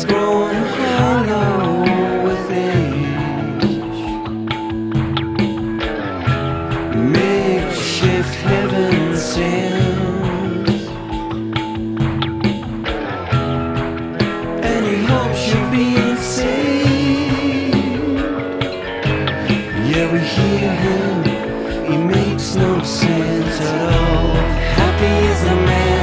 growing hollow with age. Makeshift heaven sent. And he hopes you're being saved. Yeah, we hear him, he makes no sense at all. Happy as a man